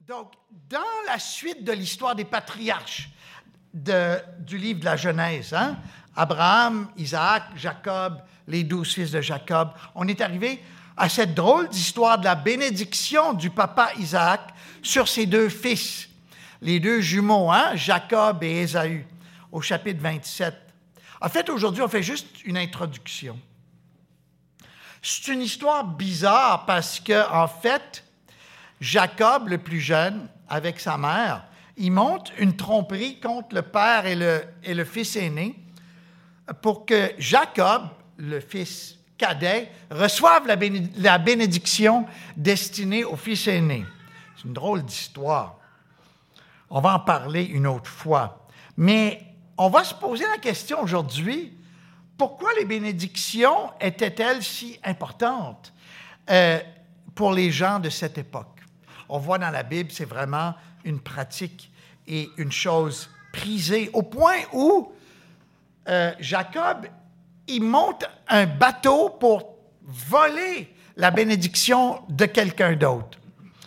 Donc, dans la suite de l'histoire des patriarches du livre de la Genèse, Abraham, Isaac, Jacob, les 12 fils de Jacob, on est arrivé à cette drôle d'histoire de la bénédiction du papa Isaac sur ses deux fils, les deux jumeaux, Jacob et Ésaü, au chapitre 27. En fait, aujourd'hui, on fait juste une introduction. C'est une histoire bizarre parce que, en fait, Jacob, le plus jeune, avec sa mère, il monte une tromperie contre le père et le fils aîné pour que Jacob, le fils cadet, reçoive la bénédiction destinée au fils aîné. C'est une drôle d'histoire. On va en parler une autre fois. Mais on va se poser la question aujourd'hui, pourquoi les bénédictions étaient-elles si importantes pour les gens de cette époque? On voit dans la Bible, c'est vraiment une pratique et une chose prisée, au point où Jacob, il monte un bateau pour voler la bénédiction de quelqu'un d'autre.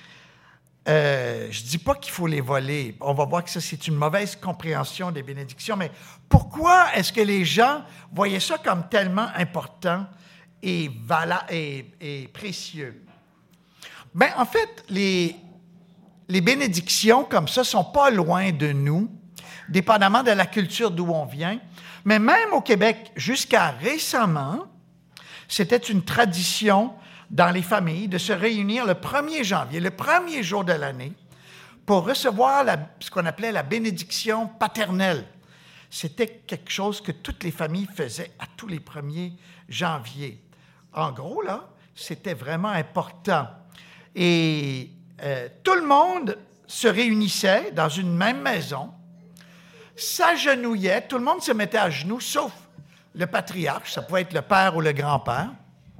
Je ne dis pas qu'il faut les voler. On va voir que ça, c'est une mauvaise compréhension des bénédictions. Mais pourquoi est-ce que les gens voyaient ça comme tellement important et précieux? Bien, en fait, les bénédictions comme ça ne sont pas loin de nous, dépendamment de la culture d'où on vient. Mais même au Québec, jusqu'à récemment, c'était une tradition dans les familles de se réunir le 1er janvier, le premier jour de l'année, pour recevoir ce qu'on appelait la bénédiction paternelle. C'était quelque chose que toutes les familles faisaient à tous les 1er janvier. En gros, là, c'était vraiment important. Et tout le monde se réunissait dans une même maison, s'agenouillait, tout le monde se mettait à genoux, sauf le patriarche, ça pouvait être le père ou le grand-père.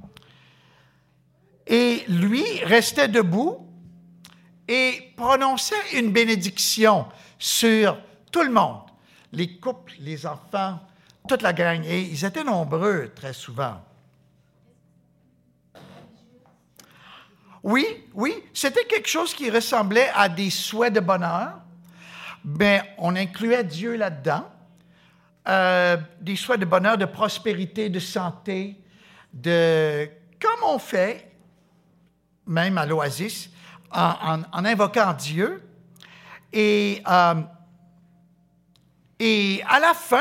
Et lui restait debout et prononçait une bénédiction sur tout le monde, les couples, les enfants, toute la gang. Et ils étaient nombreux très souvent. Oui, c'était quelque chose qui ressemblait à des souhaits de bonheur. Bien, on incluait Dieu là-dedans. Des souhaits de bonheur, de prospérité, de santé, comme on fait, même à l'Oasis, en invoquant Dieu. Et à la fin,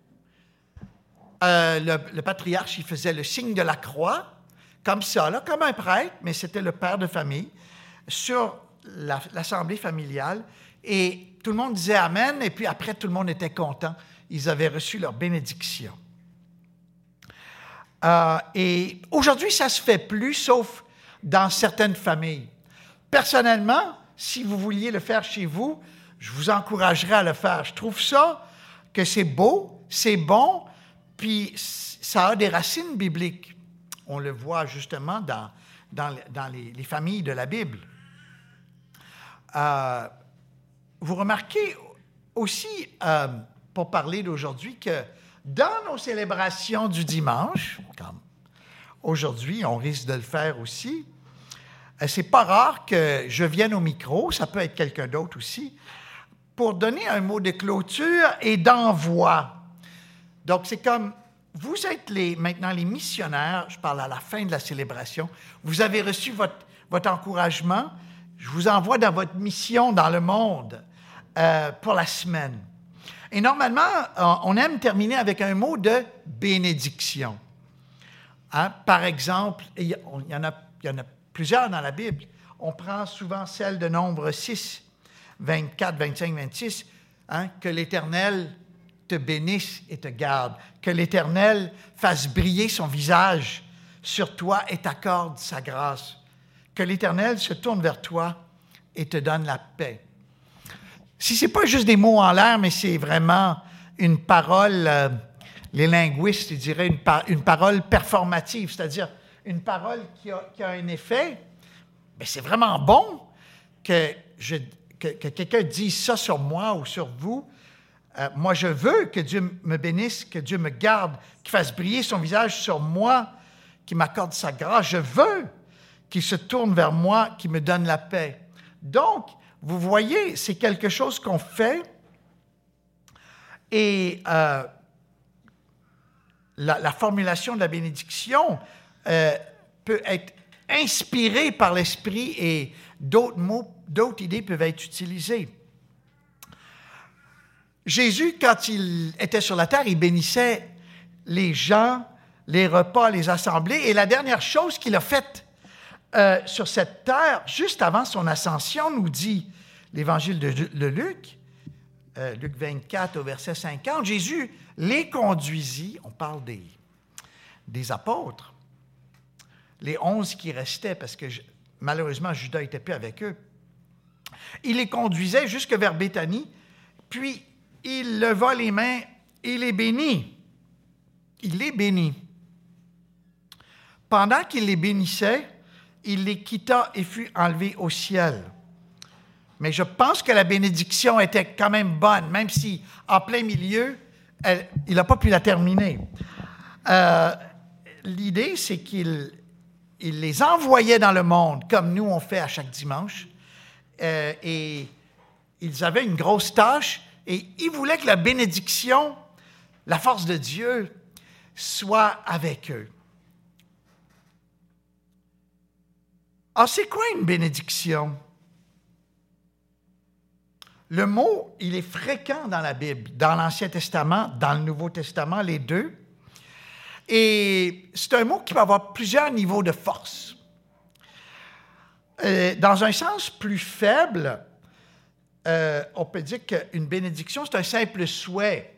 le patriarche, il faisait le signe de la croix, comme ça, là, comme un prêtre, mais c'était le père de famille, sur l'assemblée familiale. Et tout le monde disait Amen, et puis après, tout le monde était content. Ils avaient reçu leur bénédiction. Et aujourd'hui, ça ne se fait plus, sauf dans certaines familles. Personnellement, si vous vouliez le faire chez vous, je vous encouragerais à le faire. Je trouve ça que c'est beau, c'est bon, puis ça a des racines bibliques. On le voit justement dans les familles de la Bible. Vous remarquez aussi, pour parler d'aujourd'hui, que dans nos célébrations du dimanche, comme aujourd'hui, on risque de le faire aussi, c'est pas rare que je vienne au micro, ça peut être quelqu'un d'autre aussi, pour donner un mot de clôture et d'envoi. Donc, c'est comme, vous êtes maintenant les missionnaires, je parle à la fin de la célébration, vous avez reçu votre encouragement, je vous envoie dans votre mission dans le monde pour la semaine. Et normalement, on aime terminer avec un mot de bénédiction. Par exemple, il y en a plusieurs dans la Bible. On prend souvent celle de Nombre 6, 24, 25, 26, que l'Éternel te bénisse et te garde, que l'Éternel fasse briller son visage sur toi et t'accorde sa grâce, que l'Éternel se tourne vers toi et te donne la paix. Si ce n'est pas juste des mots en l'air, mais c'est vraiment une parole, les linguistes ils diraient une parole performative, c'est-à-dire une parole qui a un effet, mais c'est vraiment bon que quelqu'un dise ça sur moi ou sur vous. Moi, je veux que Dieu me bénisse, que Dieu me garde, qu'il fasse briller son visage sur moi, qu'il m'accorde sa grâce. Je veux qu'il se tourne vers moi, qu'il me donne la paix. Donc, Vous voyez, c'est quelque chose qu'on fait et la formulation de la bénédiction peut être inspirée par l'Esprit et d'autres mots, d'autres idées peuvent être utilisées. Jésus, quand il était sur la terre, il bénissait les gens, les repas, les assemblées. Et la dernière chose qu'il a faite sur cette terre, juste avant son ascension, nous dit l'Évangile de Luc, Luc 24 au verset 50, Jésus les conduisit, on parle des apôtres, les 11 qui restaient, parce que malheureusement Judas n'était plus avec eux. Il les conduisait jusque vers Béthanie, puis il leva les mains et les bénit. Il les bénit. Pendant qu'il les bénissait, il les quitta et fut enlevé au ciel. Mais je pense que la bénédiction était quand même bonne, même si en plein milieu, il n'a pas pu la terminer. L'idée, c'est qu'il les envoyait dans le monde, comme nous on fait à chaque dimanche, et ils avaient une grosse tâche, et il voulait que la bénédiction, la force de Dieu, soit avec eux. Alors, c'est quoi une bénédiction? Le mot, il est fréquent dans la Bible, dans l'Ancien Testament, dans le Nouveau Testament, les deux. Et c'est un mot qui peut avoir plusieurs niveaux de force. Dans un sens plus faible, on peut dire qu'une bénédiction, c'est un simple souhait.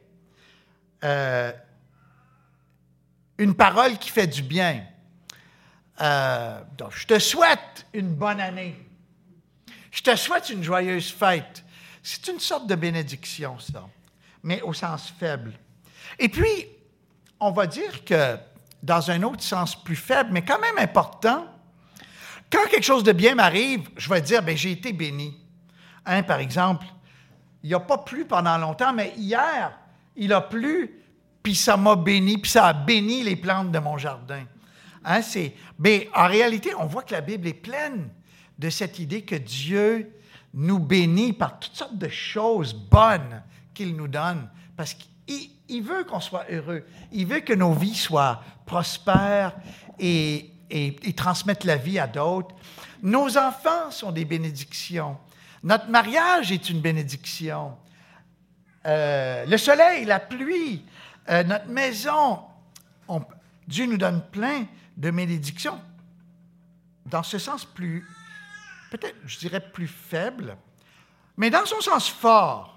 Une parole qui fait du bien. Donc, je te souhaite une bonne année. Je te souhaite une joyeuse fête. C'est une sorte de bénédiction, ça, mais au sens faible. Et puis, on va dire que, dans un autre sens plus faible, mais quand même important, quand quelque chose de bien m'arrive, je vais dire, bien, j'ai été béni. Hein, par exemple, il n'a pas plu pendant longtemps, mais hier, il a plu, puis ça m'a béni, puis ça a béni les plantes de mon jardin. Hein, mais en réalité, on voit que la Bible est pleine de cette idée que Dieu nous bénit par toutes sortes de choses bonnes qu'il nous donne, parce qu'il veut qu'on soit heureux. Il veut que nos vies soient prospères et transmettent la vie à d'autres. Nos enfants sont des bénédictions. Notre mariage est une bénédiction. Le soleil, la pluie, notre maison, Dieu nous donne plein de bénédictions. Dans ce sens peut-être, je dirais, plus faible, mais dans son sens fort,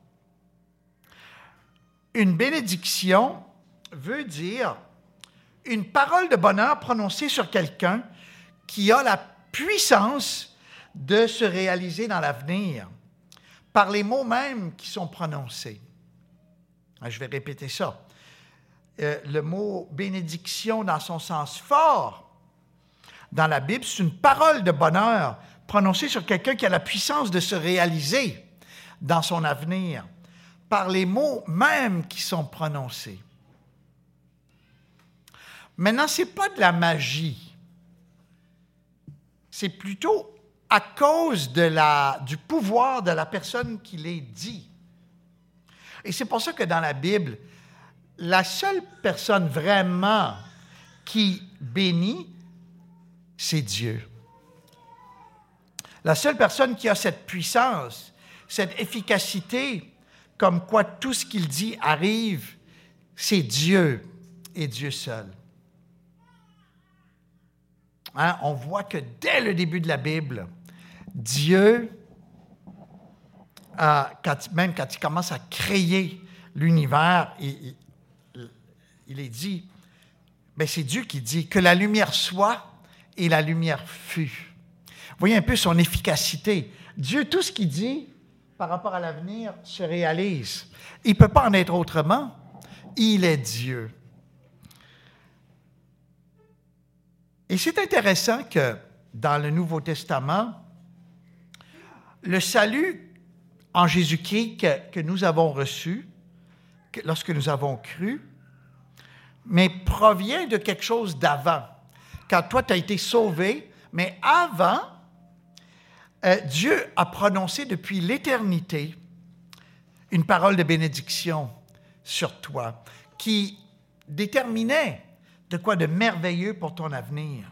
une bénédiction veut dire une parole de bonheur prononcée sur quelqu'un qui a la puissance de se réaliser dans l'avenir par les mots mêmes qui sont prononcés. Je vais répéter ça. Le mot bénédiction dans son sens fort, dans la Bible, c'est une parole de bonheur prononcée sur quelqu'un qui a la puissance de se réaliser dans son avenir par les mots mêmes qui sont prononcés. Maintenant, ce n'est pas de la magie. C'est plutôt à cause du pouvoir de la personne qui les dit. Et c'est pour ça que dans la Bible, la seule personne vraiment qui bénit, c'est Dieu. La seule personne qui a cette puissance, cette efficacité, comme quoi tout ce qu'il dit arrive, c'est Dieu et Dieu seul. Hein? On voit que dès le début de la Bible, Dieu, même quand il commence à créer l'univers, il est dit, bien, c'est Dieu qui dit que la lumière soit et la lumière fut. Vous voyez un peu son efficacité. Dieu, tout ce qu'il dit par rapport à l'avenir se réalise. Il ne peut pas en être autrement. Il est Dieu. Et c'est intéressant que dans le Nouveau Testament, le salut en Jésus-Christ que nous avons reçu, lorsque nous avons cru, mais provient de quelque chose d'avant. Quand toi, tu as été sauvé, mais avant, Dieu a prononcé depuis l'éternité une parole de bénédiction sur toi qui déterminait de quoi de merveilleux pour ton avenir.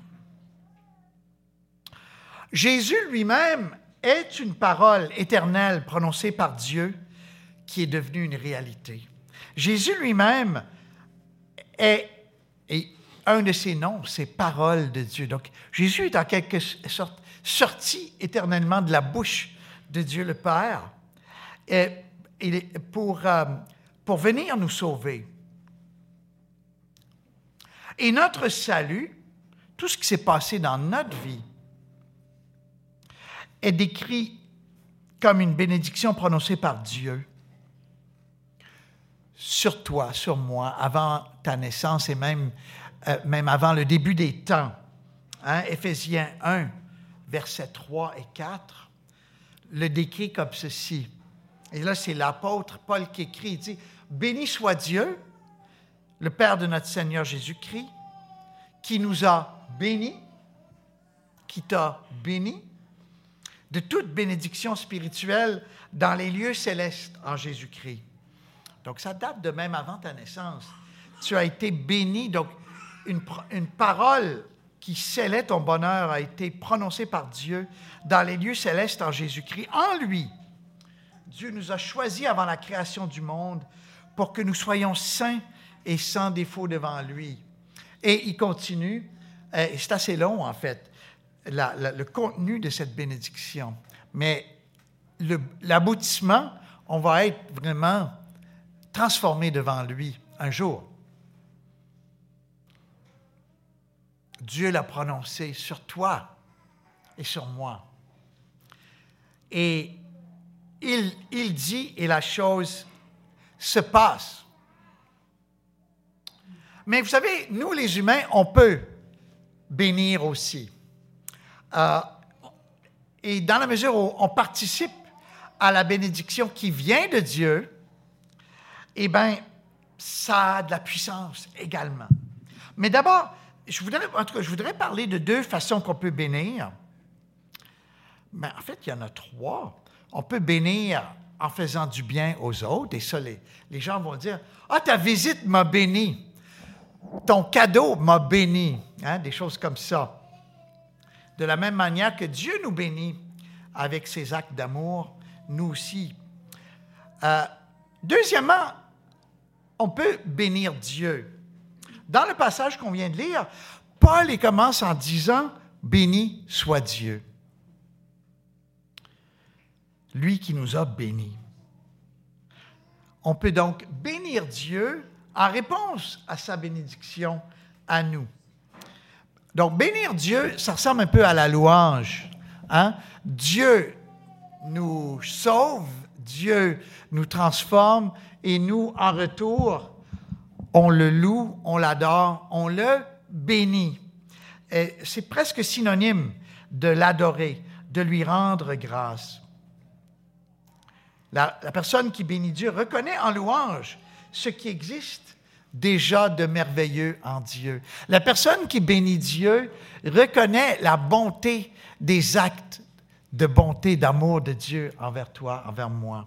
Jésus lui-même est une parole éternelle prononcée par Dieu qui est devenue une réalité. Jésus lui-même est un de ses noms, c'est parole de Dieu. Donc, Jésus est en quelque sorte sorti éternellement de la bouche de Dieu le Père pour venir nous sauver. Et notre salut, tout ce qui s'est passé dans notre vie, est décrit comme une bénédiction prononcée par Dieu sur toi, sur moi, avant ta naissance et même avant le début des temps. Éphésiens 1, versets 3 et 4, le décrit comme ceci. Et là, c'est l'apôtre Paul qui écrit, il dit « Béni soit Dieu, le Père de notre Seigneur Jésus-Christ, qui nous a bénis, qui t'a béni, de toute bénédiction spirituelle dans les lieux célestes en Jésus-Christ. » Donc, ça date de même avant ta naissance. Tu as été béni. Donc, une parole qui scellait ton bonheur a été prononcée par Dieu dans les lieux célestes en Jésus-Christ. En lui, Dieu nous a choisis avant la création du monde pour que nous soyons saints et sans défaut devant lui. Et il continue, et c'est assez long en fait, le contenu de cette bénédiction. Mais l'aboutissement, on va être vraiment transformé devant lui un jour. Dieu l'a prononcé sur toi et sur moi. Et il dit, et la chose se passe. Mais vous savez, nous les humains, on peut bénir aussi. Et dans la mesure où on participe à la bénédiction qui vient de Dieu, eh bien, ça a de la puissance également. Mais d'abord, je voudrais parler de deux façons qu'on peut bénir. Mais en fait, il y en a trois. On peut bénir en faisant du bien aux autres, et ça, les gens vont dire « Ah, ta visite m'a béni, ton cadeau m'a béni. » Des choses comme ça. De la même manière que Dieu nous bénit avec ses actes d'amour, nous aussi. Deuxièmement, on peut bénir Dieu. Dans le passage qu'on vient de lire, Paul il commence en disant « Béni soit Dieu ». Lui qui nous a bénis. On peut donc bénir Dieu en réponse à sa bénédiction à nous. Donc, bénir Dieu, ça ressemble un peu à la louange. Dieu nous sauve, Dieu nous transforme, et nous, en retour, on le loue, on l'adore, on le bénit. Et c'est presque synonyme de l'adorer, de lui rendre grâce. La personne qui bénit Dieu reconnaît en louange ce qui existe déjà de merveilleux en Dieu. La personne qui bénit Dieu reconnaît la bonté des actes de bonté, d'amour de Dieu envers toi, envers moi.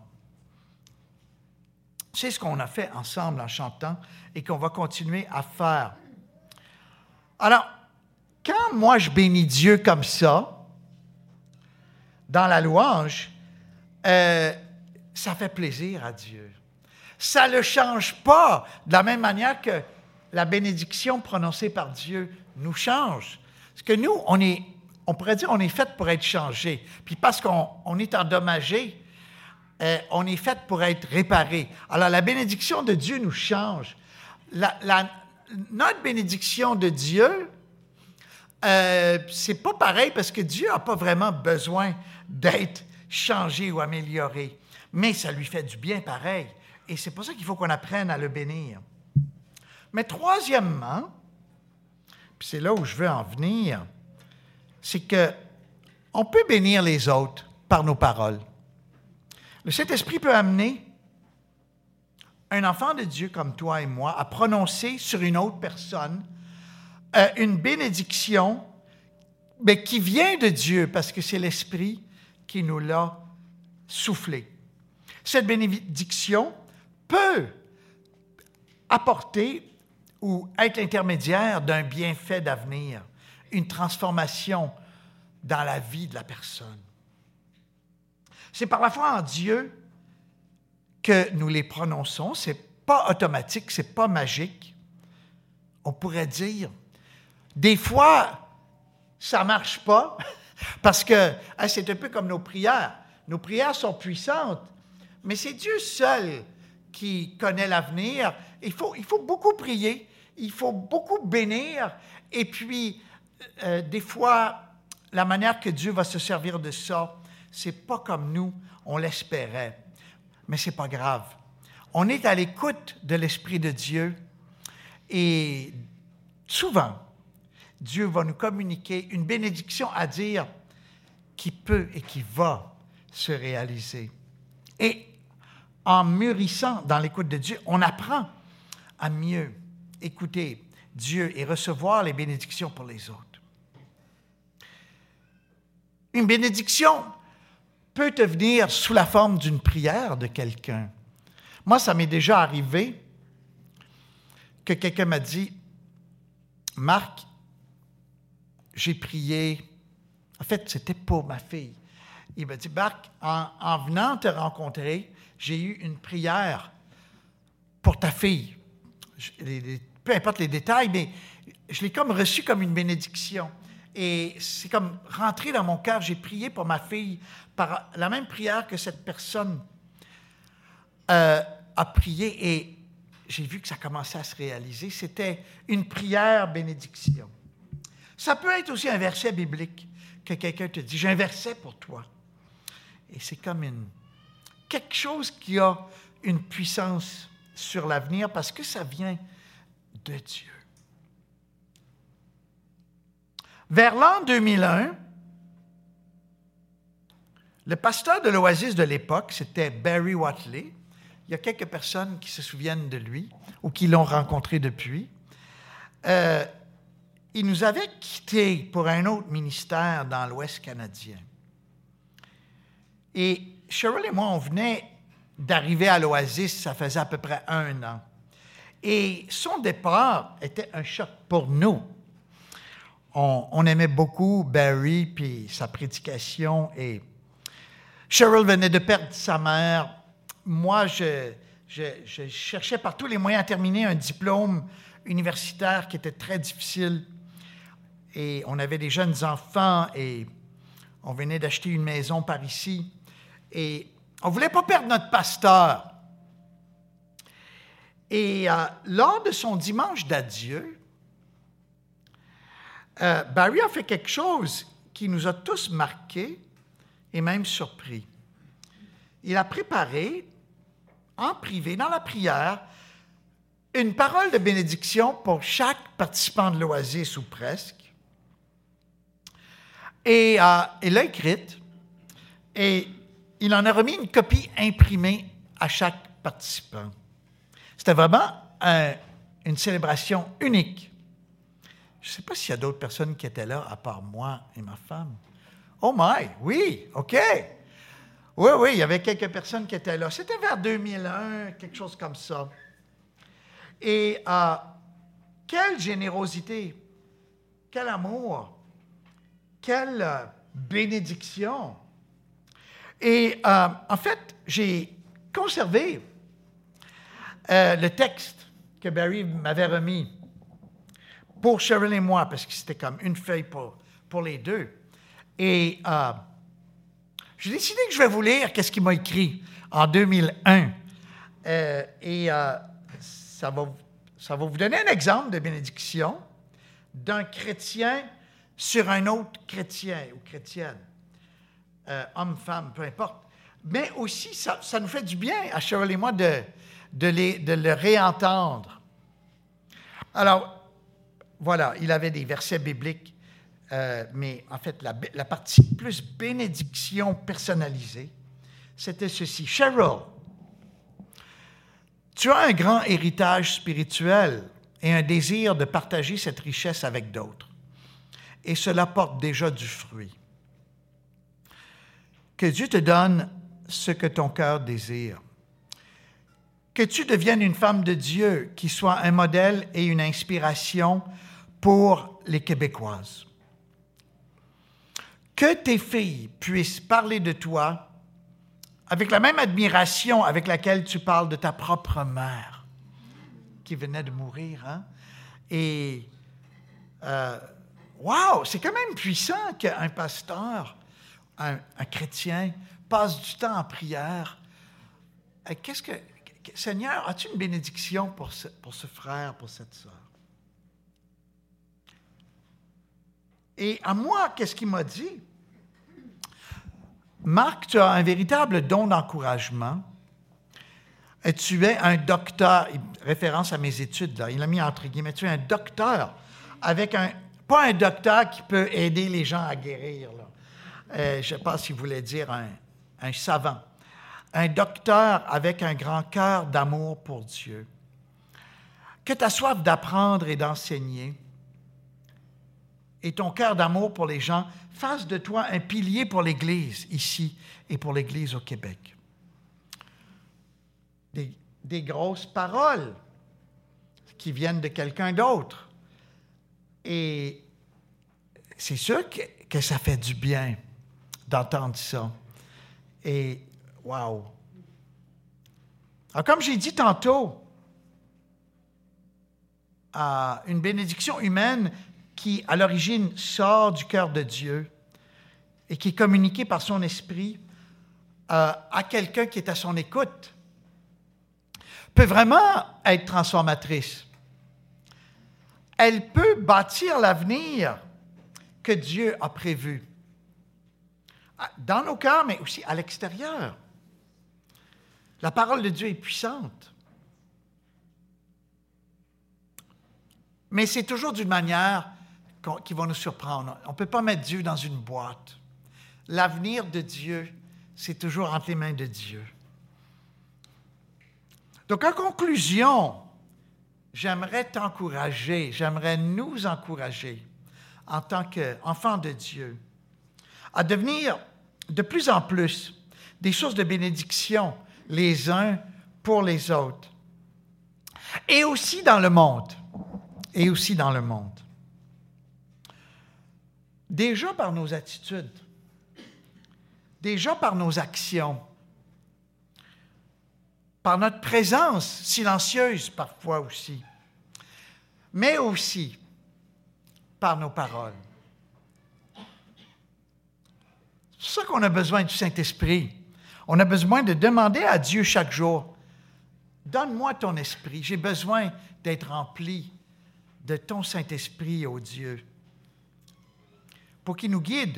C'est ce qu'on a fait ensemble en chantant et qu'on va continuer à faire. Alors, quand moi je bénis Dieu comme ça, dans la louange, ça fait plaisir à Dieu. Ça ne le change pas de la même manière que la bénédiction prononcée par Dieu nous change. Parce que nous, on pourrait dire on est fait pour être changé. Puis parce qu'on est endommagé, on est fait pour être réparé. Alors la bénédiction de Dieu nous change. Notre bénédiction de Dieu, c'est pas pareil parce que Dieu n'a pas vraiment besoin d'être changé ou amélioré. Mais ça lui fait du bien pareil. Et c'est pour ça qu'il faut qu'on apprenne à le bénir. Mais troisièmement, puis c'est là où je veux en venir, c'est qu'on peut bénir les autres par nos paroles. Le Saint-Esprit peut amener un enfant de Dieu comme toi et moi à prononcer sur une autre personne une bénédiction mais qui vient de Dieu parce que c'est l'Esprit qui nous l'a soufflé. Cette bénédiction peut apporter ou être l'intermédiaire d'un bienfait d'avenir, une transformation dans la vie de la personne. C'est par la foi en Dieu que nous les prononçons. Ce n'est pas automatique, ce n'est pas magique. On pourrait dire, des fois, ça ne marche pas, parce que c'est un peu comme nos prières. Nos prières sont puissantes, mais c'est Dieu seul qui connaît l'avenir. Il faut beaucoup prier, il faut beaucoup bénir, et puis, des fois, la manière que Dieu va se servir de ça, c'est pas comme nous, on l'espérait. Mais c'est pas grave. On est à l'écoute de l'Esprit de Dieu et souvent, Dieu va nous communiquer une bénédiction à dire qui peut et qui va se réaliser. Et en mûrissant dans l'écoute de Dieu, on apprend à mieux écouter Dieu et recevoir les bénédictions pour les autres. Une bénédiction peut te venir sous la forme d'une prière de quelqu'un. Moi, ça m'est déjà arrivé que quelqu'un m'a dit, « Marc, j'ai prié. » En fait, c'était pour ma fille. Il m'a dit, « Marc, en venant te rencontrer, j'ai eu une prière pour ta fille. » Peu importe les détails, mais je l'ai comme reçu comme une bénédiction. Et c'est comme rentrer dans mon cœur. J'ai prié pour ma fille par la même prière que cette personne a prié et j'ai vu que ça commençait à se réaliser. C'était une prière bénédiction. Ça peut être aussi un verset biblique que quelqu'un te dit, j'ai un verset pour toi. Et c'est comme quelque chose qui a une puissance sur l'avenir parce que ça vient de Dieu. Vers l'an 2001, le pasteur de l'Oasis de l'époque, c'était Barry Watley. Il y a quelques personnes qui se souviennent de lui ou qui l'ont rencontré depuis. Il nous avait quittés pour un autre ministère dans l'Ouest canadien. Et Cheryl et moi, on venait d'arriver à l'Oasis, ça faisait à peu près 1 an. Et son départ était un choc pour nous. On aimait beaucoup Barry puis sa prédication et Cheryl venait de perdre sa mère. Moi, je cherchais par tous les moyens à terminer un diplôme universitaire qui était très difficile. Et on avait des jeunes enfants et on venait d'acheter une maison par ici. Et on ne voulait pas perdre notre pasteur. Et lors de son dimanche d'adieu, Barry a fait quelque chose qui nous a tous marqués et même surpris. Il a préparé, en privé, dans la prière, une parole de bénédiction pour chaque participant de l'Oasis, ou presque. Et il l'a écrite, et il en a remis une copie imprimée à chaque participant. C'était vraiment une célébration unique. Je ne sais pas s'il y a d'autres personnes qui étaient là, à part moi et ma femme. Oh my, oui, OK. Oui, il y avait quelques personnes qui étaient là. C'était vers 2001, quelque chose comme ça. Et quelle générosité, quel amour, quelle bénédiction. Et en fait, j'ai conservé le texte que Barry m'avait remis pour Cheryl et moi, parce que c'était comme une feuille pour les deux. Et j'ai décidé que je vais vous lire qu'est-ce qu'il m'a écrit en 2001. Ça va vous donner un exemple de bénédiction d'un chrétien sur un autre chrétien ou chrétienne, homme, femme, peu importe. Mais aussi, ça nous fait du bien à Cheryl et moi de le réentendre. Alors, voilà, il avait des versets bibliques, mais en fait, la partie plus bénédiction personnalisée, c'était ceci. Cheryl, tu as un grand héritage spirituel et un désir de partager cette richesse avec d'autres. Et cela porte déjà du fruit. Que Dieu te donne ce que ton cœur désire. Que tu deviennes une femme de Dieu qui soit un modèle et une inspiration pour les Québécoises. Que tes filles puissent parler de toi avec la même admiration avec laquelle tu parles de ta propre mère qui venait de mourir. Hein? Et, wow, c'est quand même puissant qu'un pasteur, un chrétien, passe du temps en prière. Seigneur, as-tu une bénédiction pour ce frère, pour cette sœur? Et à moi, qu'est-ce qu'il m'a dit? Marc, tu as un véritable don d'encouragement. Et tu es un docteur, référence à mes études, là, il l'a mis entre guillemets, tu es un docteur avec pas un docteur qui peut aider les gens à guérir, là. Je ne sais pas s'il voulait dire un savant. Un docteur avec un grand cœur d'amour pour Dieu. Que ta soif d'apprendre et d'enseigner et ton cœur d'amour pour les gens fasse de toi un pilier pour l'Église ici et pour l'Église au Québec. Des grosses paroles qui viennent de quelqu'un d'autre. Et c'est sûr que ça fait du bien d'entendre ça. Et, wow! Alors, comme j'ai dit tantôt, une bénédiction humaine qui, à l'origine, sort du cœur de Dieu et qui est communiquée par son esprit à quelqu'un qui est à son écoute, peut vraiment être transformatrice. Elle peut bâtir l'avenir que Dieu a prévu, dans nos cœurs, mais aussi à l'extérieur. La parole de Dieu est puissante. Mais c'est toujours d'une manière qui va nous surprendre. On ne peut pas mettre Dieu dans une boîte. L'avenir de Dieu, c'est toujours entre les mains de Dieu. Donc, en conclusion, j'aimerais t'encourager, j'aimerais nous encourager en tant qu'enfants de Dieu à devenir de plus en plus des sources de bénédiction les uns pour les autres. Et aussi dans le monde. Et aussi dans le monde. Déjà par nos attitudes, déjà par nos actions, par notre présence silencieuse parfois aussi, mais aussi par nos paroles. C'est pour ça qu'on a besoin du Saint-Esprit. On a besoin de demander à Dieu chaque jour, « Donne-moi ton esprit, j'ai besoin d'être rempli de ton Saint-Esprit, ô Dieu, pour qu'il nous guide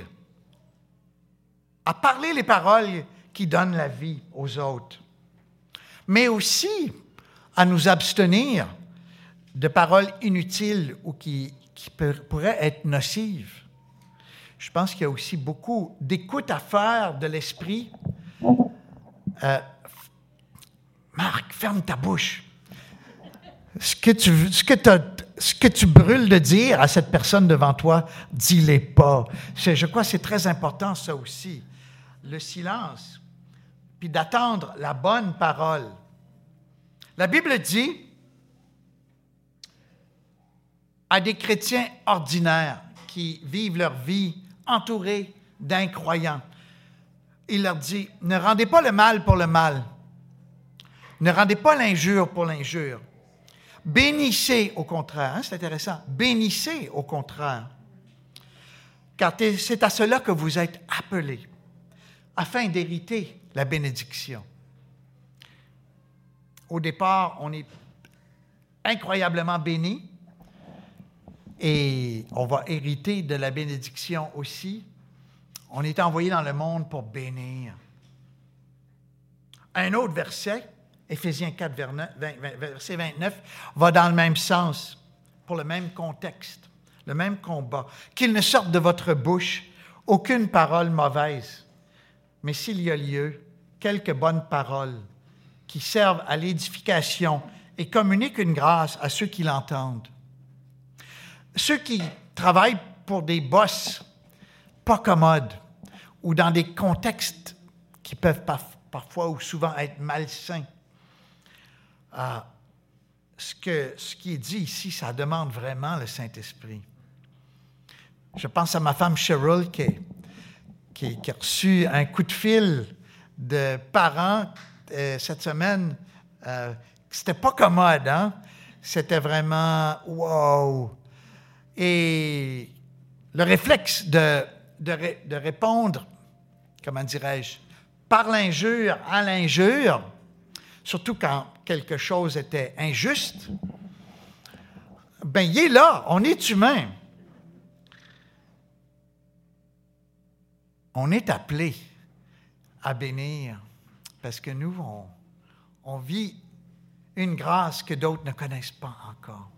à parler les paroles qui donnent la vie aux autres, mais aussi à nous abstenir de paroles inutiles ou qui pourraient être nocives. Je pense qu'il y a aussi beaucoup d'écoute à faire de l'esprit. Marc, ferme ta bouche. Ce que tu brûles de dire à cette personne devant toi, dis-les pas. Je crois que c'est très important, ça aussi. Le silence, puis d'attendre la bonne parole. La Bible dit à des chrétiens ordinaires qui vivent leur vie entourés d'incroyants, il leur dit, ne rendez pas le mal pour le mal. Ne rendez pas l'injure pour l'injure. Bénissez au contraire. Hein, c'est intéressant. Bénissez au contraire. Car c'est à cela que vous êtes appelés, afin d'hériter la bénédiction. Au départ, on est incroyablement béni et on va hériter de la bénédiction aussi. On est envoyé dans le monde pour bénir. Un autre verset, Éphésiens 4, verset 29, va dans le même sens, pour le même contexte, le même combat. Qu'il ne sorte de votre bouche aucune parole mauvaise, mais s'il y a lieu, quelques bonnes paroles qui servent à l'édification et communiquent une grâce à ceux qui l'entendent. Ceux qui travaillent pour des boss pas commodes ou dans des contextes qui peuvent parfois ou souvent être malsains. Ce qui est dit ici, ça demande vraiment le Saint-Esprit. Je pense à ma femme Cheryl qui a reçu un coup de fil de parents cette semaine. C'était pas commode, hein? C'était vraiment wow! Et le réflexe de répondre, comment dirais-je, par l'injure à l'injure, surtout quand quelque chose était injuste, ben il est là, on est humain. On est appelé à bénir parce que nous, on vit une grâce que d'autres ne connaissent pas encore.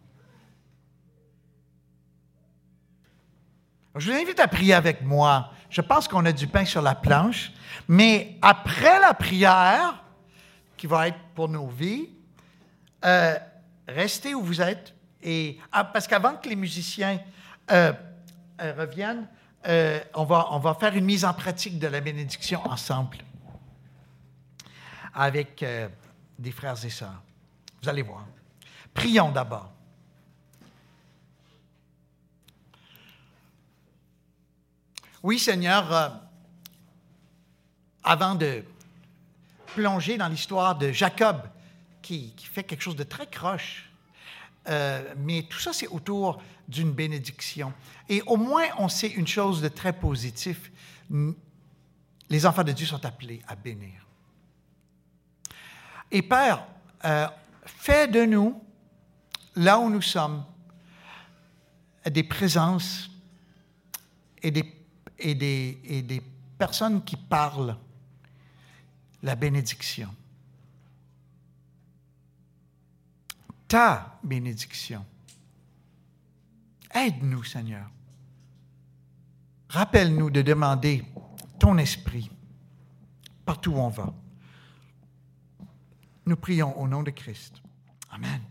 Je vous invite à prier avec moi. Je pense qu'on a du pain sur la planche, mais après la prière, qui va être pour nos vies, restez où vous êtes. Parce qu'avant que les musiciens reviennent, on va faire une mise en pratique de la bénédiction ensemble avec des frères et sœurs. Vous allez voir. Prions d'abord. Oui, Seigneur, avant de plonger dans l'histoire de Jacob, qui fait quelque chose de très croche, mais tout ça, c'est autour d'une bénédiction. Et au moins, on sait une chose de très positif. Les enfants de Dieu sont appelés à bénir. Et Père, fais de nous, là où nous sommes, des présences et des personnes qui parlent la bénédiction. Ta bénédiction. Aide-nous, Seigneur. Rappelle-nous de demander ton esprit partout où on va. Nous prions au nom de Christ. Amen.